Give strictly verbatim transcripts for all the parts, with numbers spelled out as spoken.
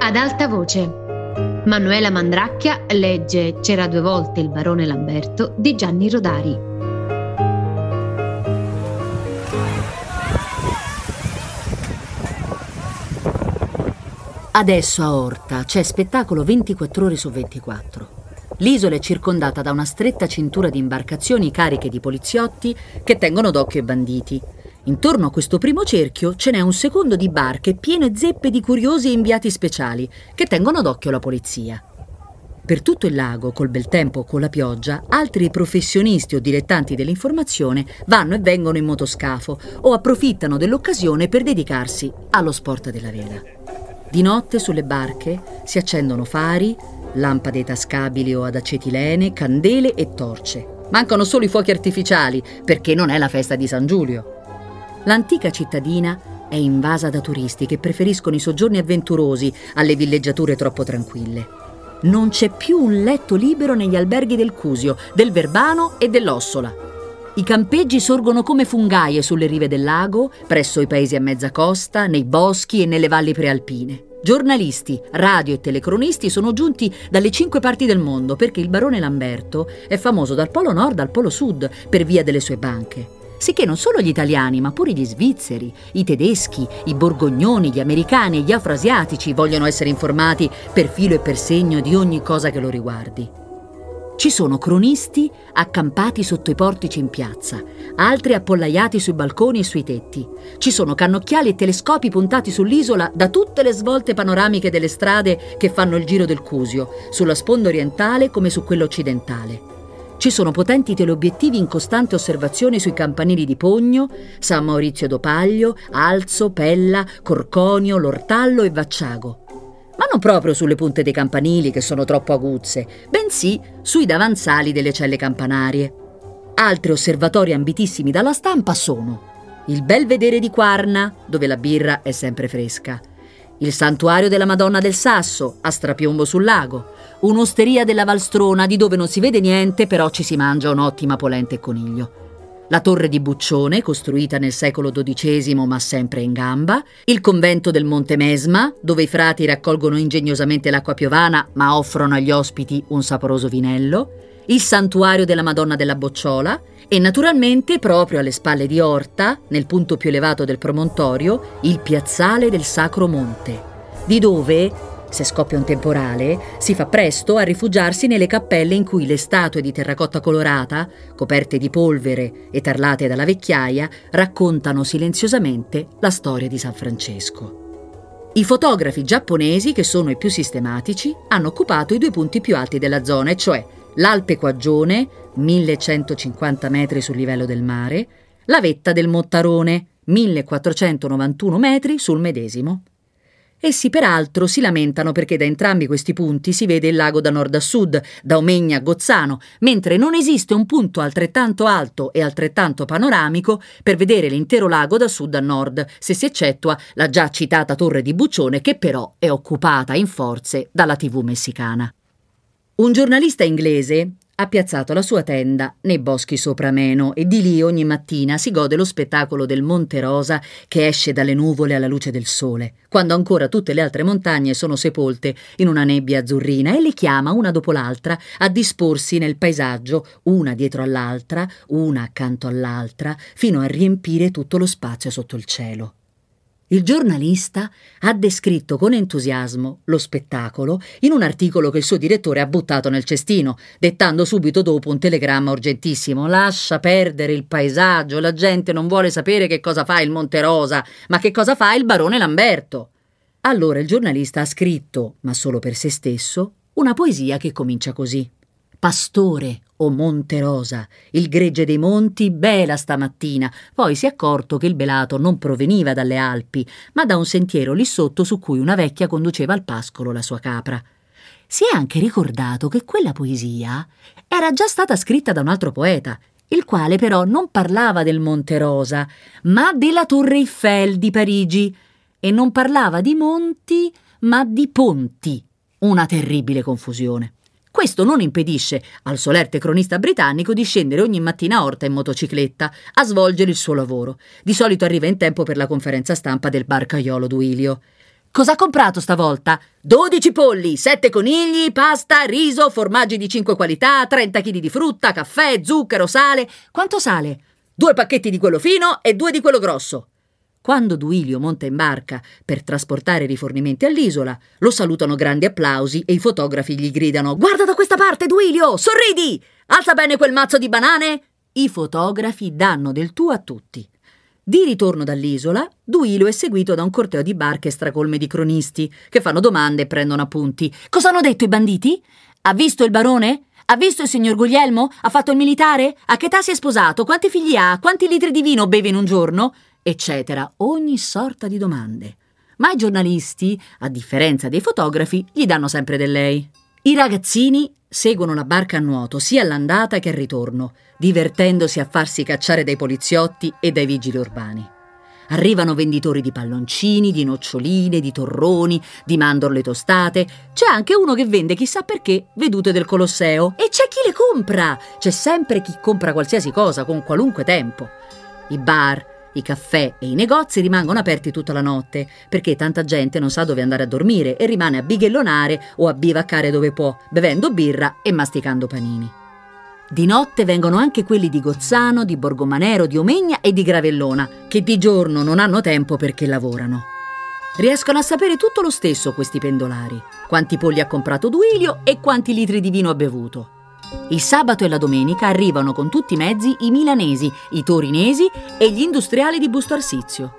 Ad alta voce. Manuela Mandracchia legge C'era due volte il barone Lamberto di Gianni Rodari. Adesso a Orta c'è spettacolo ventiquattro ore su ventiquattro. L'isola è circondata da una stretta cintura di imbarcazioni cariche di poliziotti che tengono d'occhio i banditi. Intorno a questo primo cerchio ce n'è un secondo di barche piene zeppe di curiosi e inviati speciali che tengono d'occhio la polizia. Per tutto il lago, col bel tempo o con la pioggia, altri professionisti o dilettanti dell'informazione vanno e vengono in motoscafo o approfittano dell'occasione per dedicarsi allo sport della vela. Di notte sulle barche si accendono fari, lampade tascabili o ad acetilene, candele e torce. Mancano solo i fuochi artificiali, perché non è la festa di San Giulio. L'antica cittadina è invasa da turisti che preferiscono i soggiorni avventurosi alle villeggiature troppo tranquille. Non c'è più un letto libero negli alberghi del Cusio, del Verbano e dell'Ossola. I campeggi sorgono come fungaie sulle rive del lago, presso i paesi a mezza costa, nei boschi e nelle valli prealpine. Giornalisti, radio e telecronisti sono giunti dalle cinque parti del mondo perché il barone Lamberto è famoso dal Polo Nord al Polo Sud per via delle sue banche. Sicché non solo gli italiani, ma pure gli svizzeri, i tedeschi, i borgognoni, gli americani e gli afroasiatici vogliono essere informati per filo e per segno di ogni cosa che lo riguardi. Ci sono cronisti accampati sotto i portici in piazza, altri appollaiati sui balconi e sui tetti. Ci sono cannocchiali e telescopi puntati sull'isola da tutte le svolte panoramiche delle strade che fanno il giro del Cusio, sulla sponda orientale come su quella occidentale. Ci sono potenti teleobiettivi in costante osservazione sui campanili di Pogno, San Maurizio d'Opaglio, Alzo, Pella, Corconio, Lortallo e Vacciago. Ma non proprio sulle punte dei campanili che sono troppo aguzze, bensì sui davanzali delle celle campanarie. Altri osservatori ambitissimi dalla stampa sono il Belvedere di Quarna, dove la birra è sempre fresca, il Santuario della Madonna del Sasso, a strapiombo sul lago, un'osteria della Valstrona di dove non si vede niente, però ci si mangia un'ottima polenta e coniglio. La torre di Buccione, costruita nel secolo dodicesimo ma sempre in gamba, il convento del Monte Mesma, dove i frati raccolgono ingegnosamente l'acqua piovana ma offrono agli ospiti un saporoso vinello, il santuario della Madonna della Bocciola e naturalmente, proprio alle spalle di Orta, nel punto più elevato del promontorio, il piazzale del Sacro Monte, di dove, se scoppia un temporale, si fa presto a rifugiarsi nelle cappelle in cui le statue di terracotta colorata, coperte di polvere e tarlate dalla vecchiaia, raccontano silenziosamente la storia di San Francesco. I fotografi giapponesi, che sono i più sistematici, hanno occupato i due punti più alti della zona, e cioè l'Alpe Quaggione, millecentocinquanta metri sul livello del mare, la vetta del Mottarone, millequattrocentonovantuno metri sul medesimo. Essi peraltro si lamentano perché da entrambi questi punti si vede il lago da nord a sud, da Omegna a Gozzano, mentre non esiste un punto altrettanto alto e altrettanto panoramico per vedere l'intero lago da sud a nord, se si eccettua la già citata torre di Buccione, che però è occupata in forze dalla tivù messicana. Un giornalista inglese ha piazzato la sua tenda nei boschi sopra Meno e di lì ogni mattina si gode lo spettacolo del Monte Rosa che esce dalle nuvole alla luce del sole, quando ancora tutte le altre montagne sono sepolte in una nebbia azzurrina, e le chiama una dopo l'altra a disporsi nel paesaggio, una dietro all'altra, una accanto all'altra, fino a riempire tutto lo spazio sotto il cielo. Il giornalista ha descritto con entusiasmo lo spettacolo in un articolo che il suo direttore ha buttato nel cestino, dettando subito dopo un telegramma urgentissimo: lascia perdere il paesaggio, la gente non vuole sapere che cosa fa il Monte Rosa, ma che cosa fa il barone Lamberto. Allora il giornalista ha scritto, ma solo per se stesso, una poesia che comincia così: Pastore, o Monte Rosa, il gregge dei monti bela stamattina. Poi si è accorto che il belato non proveniva dalle Alpi, ma da un sentiero lì sotto su cui una vecchia conduceva al pascolo la sua capra. Si è anche ricordato che quella poesia era già stata scritta da un altro poeta, il quale però non parlava del Monte Rosa, ma della Torre Eiffel di Parigi, e non parlava di monti, ma di ponti. Una terribile confusione. Questo non impedisce al solerte cronista britannico di scendere ogni mattina a Orta in motocicletta a svolgere il suo lavoro. Di solito arriva in tempo per la conferenza stampa del barcaiolo Duilio. Cosa ha comprato stavolta? dodici polli, sette conigli, pasta, riso, formaggi di cinque qualità, trenta chili di frutta, caffè, zucchero, sale. Quanto sale? Due pacchetti di quello fino e due di quello grosso. Quando Duilio monta in barca per trasportare i rifornimenti all'isola, lo salutano grandi applausi e i fotografi gli gridano: «Guarda da questa parte, Duilio! Sorridi! Alza bene quel mazzo di banane!» I fotografi danno del tu a tutti. Di ritorno dall'isola, Duilio è seguito da un corteo di barche stracolme di cronisti che fanno domande e prendono appunti. Cosa hanno detto i banditi? Ha visto il barone? Ha visto il signor Guglielmo? Ha fatto il militare? A che età si è sposato? Quanti figli ha? Quanti litri di vino beve in un giorno? Eccetera. Ogni sorta di domande. Ma i giornalisti, a differenza dei fotografi, gli danno sempre del lei. I ragazzini seguono la barca a nuoto sia all'andata che al ritorno, divertendosi a farsi cacciare dai poliziotti e dai vigili urbani. Arrivano venditori di palloncini, di noccioline, di torroni, di mandorle tostate. C'è anche uno che vende chissà perché vedute del Colosseo. E c'è chi le compra! C'è sempre chi compra qualsiasi cosa con qualunque tempo. I bar, i caffè e i negozi rimangono aperti tutta la notte perché tanta gente non sa dove andare a dormire e rimane a bighellonare o a bivaccare dove può, bevendo birra e masticando panini. Di notte vengono anche quelli di Gozzano, di Borgomanero, di Omegna e di Gravellona, che di giorno non hanno tempo perché lavorano. Riescono a sapere tutto lo stesso questi pendolari: quanti polli ha comprato Duilio e quanti litri di vino ha bevuto. Il sabato e la domenica arrivano con tutti i mezzi i milanesi, i torinesi e gli industriali di Busto Arsizio.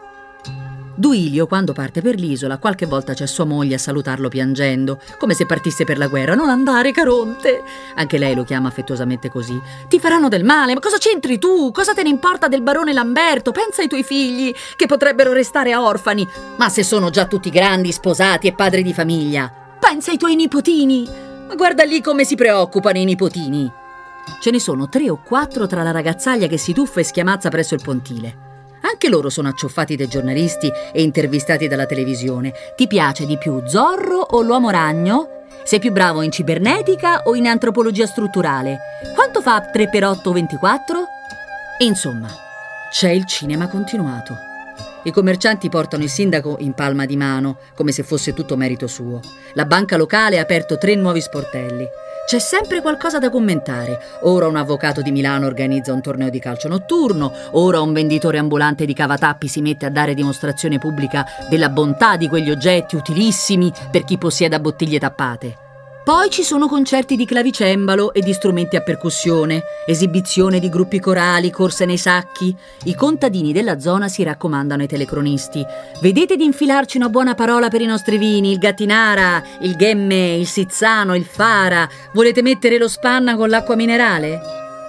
Duilio, quando parte per l'isola, qualche volta c'è sua moglie a salutarlo piangendo, come se partisse per la guerra. «Non andare, Caronte!» Anche lei lo chiama affettuosamente così. «Ti faranno del male, ma cosa c'entri tu? Cosa te ne importa del barone Lamberto? Pensa ai tuoi figli, che potrebbero restare orfani. Ma se sono già tutti grandi, sposati e padri di famiglia. Pensa ai tuoi nipotini. Ma guarda lì come si preoccupano i nipotini!» Ce ne sono tre o quattro tra la ragazzaglia che si tuffa e schiamazza presso il pontile. Anche loro sono acciuffati dai giornalisti e intervistati dalla televisione. Ti piace di più Zorro o l'Uomo Ragno? Sei più bravo in cibernetica o in antropologia strutturale? Quanto fa tre per otto ventiquattro? Insomma, c'è il cinema continuato. I commercianti portano il sindaco in palma di mano, come se fosse tutto merito suo. La banca locale ha aperto tre nuovi sportelli. C'è sempre qualcosa da commentare. Ora un avvocato di Milano organizza un torneo di calcio notturno, ora un venditore ambulante di cavatappi si mette a dare dimostrazione pubblica della bontà di quegli oggetti utilissimi per chi possieda bottiglie tappate. Poi ci sono concerti di clavicembalo e di strumenti a percussione, esibizione di gruppi corali, corse nei sacchi. I contadini della zona si raccomandano ai telecronisti: vedete di infilarci una buona parola per i nostri vini, il Gattinara, il Ghemme, il Sizzano, il Fara. Volete mettere lo Spanna con l'acqua minerale?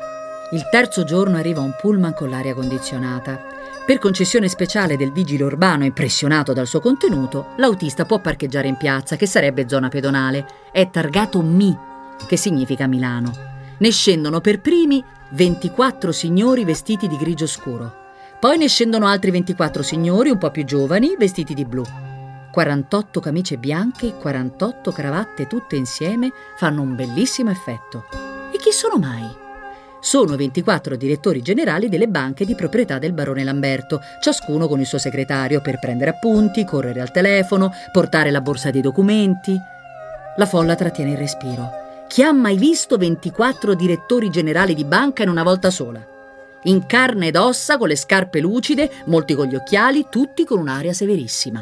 Il terzo giorno arriva un pullman con l'aria condizionata. Per concessione speciale del vigile urbano impressionato dal suo contenuto, l'autista può parcheggiare in piazza, che sarebbe zona pedonale. È targato Mi, che significa Milano. Ne scendono per primi ventiquattro signori vestiti di grigio scuro. Poi ne scendono altri ventiquattro signori un po' più giovani vestiti di blu. quarantotto camicie bianche e quarantotto cravatte tutte insieme fanno un bellissimo effetto. E chi sono mai? Sono ventiquattro direttori generali delle banche di proprietà del barone Lamberto, ciascuno con il suo segretario per prendere appunti, correre al telefono, portare la borsa dei documenti. La folla trattiene il respiro. Chi ha mai visto ventiquattro direttori generali di banca in una volta sola? In carne ed ossa, con le scarpe lucide, molti con gli occhiali, tutti con un'aria severissima.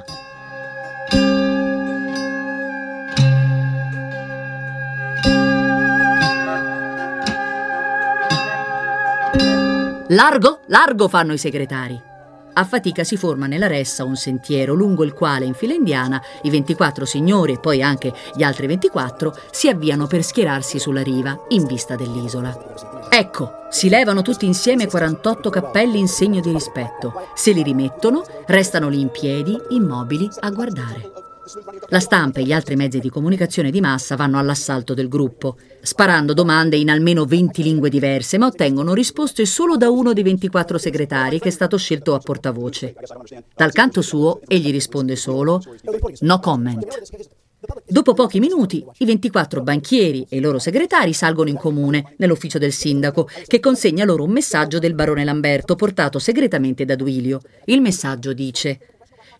Largo, largo fanno i segretari. A fatica si forma nella ressa un sentiero lungo il quale in fila indiana i ventiquattro signori e poi anche gli altri ventiquattro si avviano per schierarsi sulla riva in vista dell'isola. Ecco, si levano tutti insieme quarantotto cappelli in segno di rispetto, se li rimettono, restano lì in piedi, immobili, a guardare. La stampa e gli altri mezzi di comunicazione di massa vanno all'assalto del gruppo, sparando domande in almeno venti lingue diverse, ma ottengono risposte solo da uno dei ventiquattro segretari che è stato scelto a portavoce. Dal canto suo egli risponde solo «no comment». Dopo pochi minuti i ventiquattro banchieri e i loro segretari salgono in comune nell'ufficio del sindaco, che consegna loro un messaggio del barone Lamberto portato segretamente da Duilio. Il messaggio dice: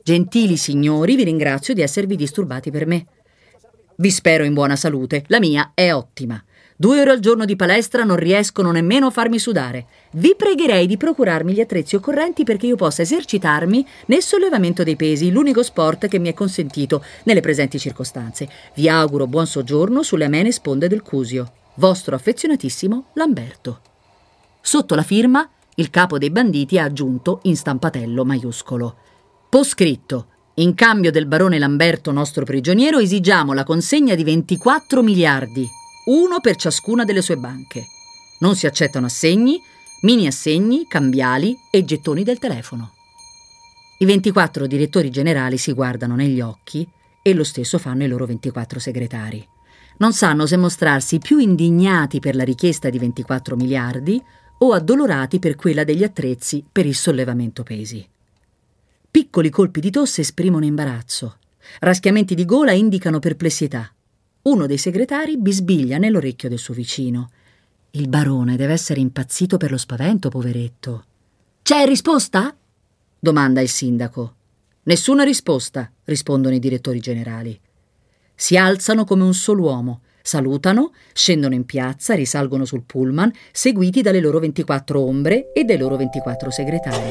Gentili signori, vi ringrazio di esservi disturbati per me. Vi spero in buona salute, la mia è ottima. Due ore al giorno di palestra non riescono nemmeno a farmi sudare. Vi pregherei di procurarmi gli attrezzi occorrenti perché io possa esercitarmi nel sollevamento dei pesi, l'unico sport che mi è consentito nelle presenti circostanze. Vi auguro buon soggiorno sulle amene sponde del Cusio. Vostro affezionatissimo Lamberto. Sotto la firma, il capo dei banditi ha aggiunto in stampatello maiuscolo: poscritto. In cambio del barone Lamberto, nostro prigioniero, esigiamo la consegna di ventiquattro miliardi. Uno per ciascuna delle sue banche. Non si accettano assegni, mini assegni, cambiali e gettoni del telefono. I ventiquattro direttori generali si guardano negli occhi e lo stesso fanno i loro ventiquattro segretari. Non sanno se mostrarsi più indignati per la richiesta di ventiquattro miliardi o addolorati per quella degli attrezzi per il sollevamento pesi. Piccoli colpi di tosse esprimono imbarazzo. Raschiamenti di gola indicano perplessità. Uno dei segretari bisbiglia nell'orecchio del suo vicino. Il barone deve essere impazzito per lo spavento, poveretto. «C'è risposta?» domanda il sindaco. «Nessuna risposta», rispondono i direttori generali. Si alzano come un solo uomo, salutano, scendono in piazza, risalgono sul pullman, seguiti dalle loro ventiquattro ombre e dai loro ventiquattro segretari.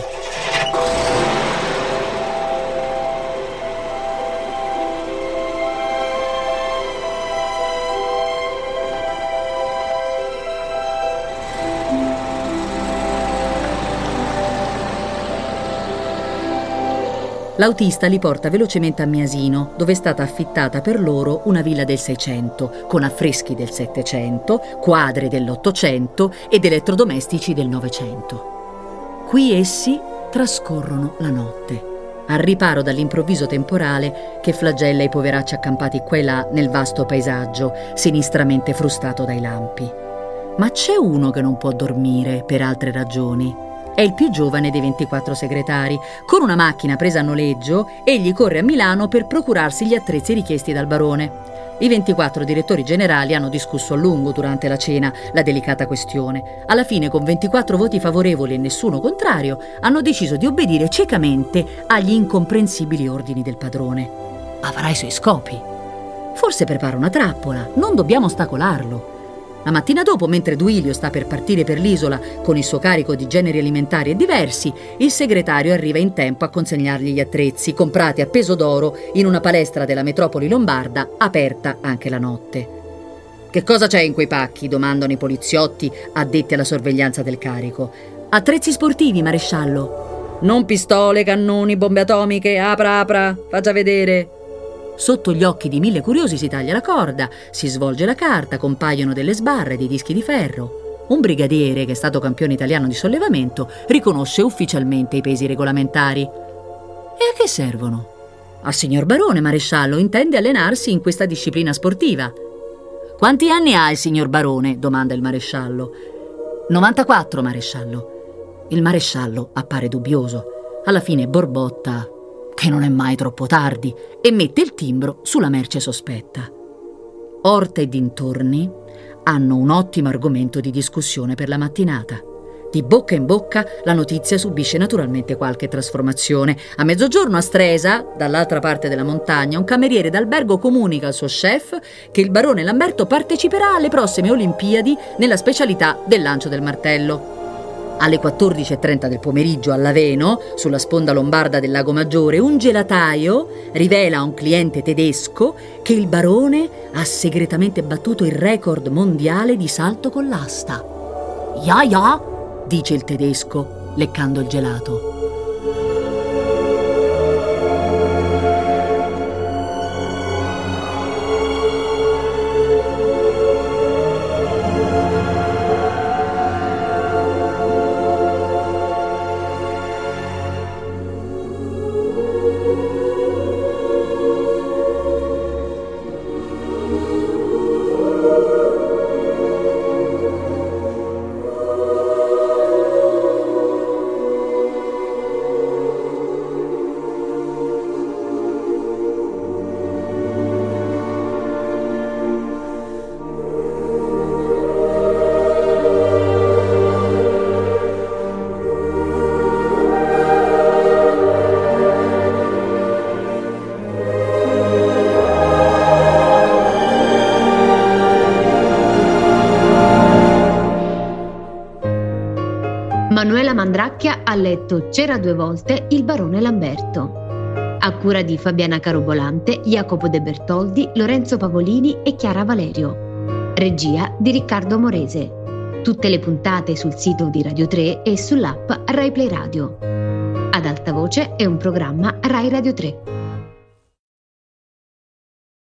L'autista li porta velocemente a Miasino, dove è stata affittata per loro una villa del Seicento, con affreschi del Settecento, quadri dell'Ottocento ed elettrodomestici del Novecento. Qui essi trascorrono la notte, al riparo dall'improvviso temporale che flagella i poveracci accampati qua e là nel vasto paesaggio, sinistramente frustato dai lampi. Ma c'è uno che non può dormire per altre ragioni. È il più giovane dei ventiquattro segretari. Con una macchina presa a noleggio, egli corre a Milano per procurarsi gli attrezzi richiesti dal barone. I ventiquattro direttori generali hanno discusso a lungo durante la cena la delicata questione. Alla fine, con ventiquattro voti favorevoli e nessuno contrario, hanno deciso di obbedire ciecamente agli incomprensibili ordini del padrone. Avrà i suoi scopi. Forse prepara una trappola, non dobbiamo ostacolarlo. La mattina dopo, mentre Duilio sta per partire per l'isola con il suo carico di generi alimentari e diversi, il segretario arriva in tempo a consegnargli gli attrezzi, comprati a peso d'oro in una palestra della metropoli lombarda, aperta anche la notte. «Che cosa c'è in quei pacchi?» domandano i poliziotti addetti alla sorveglianza del carico. «Attrezzi sportivi, maresciallo». «Non pistole, cannoni, bombe atomiche, apra, apra, faccia vedere». Sotto gli occhi di mille curiosi si taglia la corda, si svolge la carta, compaiono delle sbarre, dei dischi di ferro. Un brigadiere, che è stato campione italiano di sollevamento, riconosce ufficialmente i pesi regolamentari. E a che servono? Al signor barone, maresciallo, intende allenarsi in questa disciplina sportiva. «Quanti anni ha il signor barone?» domanda il maresciallo. novantaquattro, maresciallo». Il maresciallo appare dubbioso. Alla fine borbotta che non è mai troppo tardi e mette il timbro sulla merce sospetta. Orta e dintorni hanno un ottimo argomento di discussione per la mattinata. Di bocca in bocca la notizia subisce naturalmente qualche trasformazione. A mezzogiorno a Stresa, dall'altra parte della montagna, un cameriere d'albergo comunica al suo chef che il barone Lamberto parteciperà alle prossime Olimpiadi nella specialità del lancio del martello. Alle quattordici e trenta del pomeriggio a Laveno, sulla sponda lombarda del Lago Maggiore, un gelataio rivela a un cliente tedesco che il barone ha segretamente battuto il record mondiale di salto con l'asta. «Ja, ja», dice il tedesco, leccando il gelato. Manuela Mandracchia ha letto C'era due volte il barone Lamberto. A cura di Fabiana Carobolante, Jacopo De Bertoldi, Lorenzo Pavolini e Chiara Valerio. Regia di Riccardo Morese. Tutte le puntate sul sito di Radio tre e sull'app Rai Play Radio. Ad alta voce è un programma Rai Radio tre.